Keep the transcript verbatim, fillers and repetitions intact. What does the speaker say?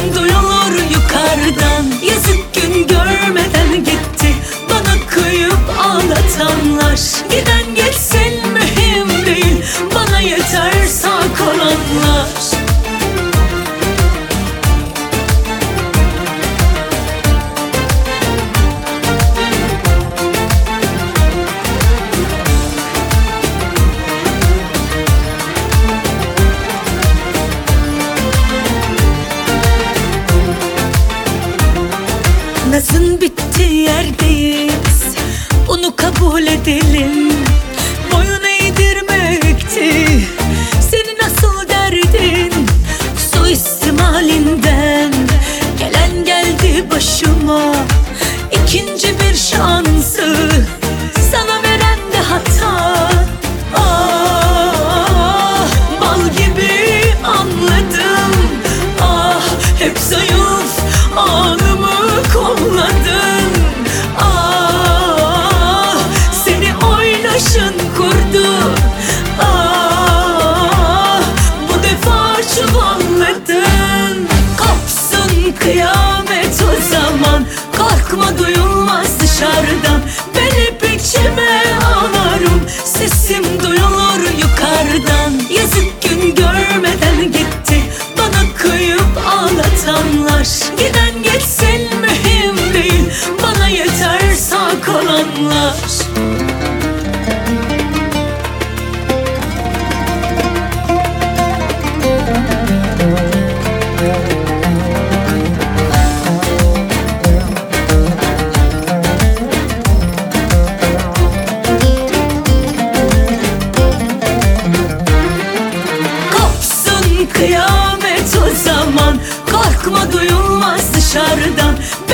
duyulur yukarıdan. Yazık gün görmeden gitti bana kıyıp ağlatanlar. Giden geçsin mühim değil, bana yeter sağ kalanlar. Nazın bittiği yerdeyiz, bunu kabul edelim. Boyun eğdirmekti senin asıl derdin. Suistimalinden gelen geldi başıma. İkinci bir şansı sana veren de hata. Ah, bal gibi anladım. Ah, hep zayıf anımı kolladın. Ah, seni oynaşın kurdu. Ah, bu defa çuvalladın. Kopsun kıyamet o zaman, korkma duyulmaz dışarıdan. Ben hep içime ağlarım, sesim duyulur yukarıdan. Yazık gün görmeden gitti bana kıyıp ağlatanlar. Giden geçsin mühim değil, bana yeter sağ kalanlar. Kopsun kıyamet o zaman, korkma duyulmaz dışarıdan.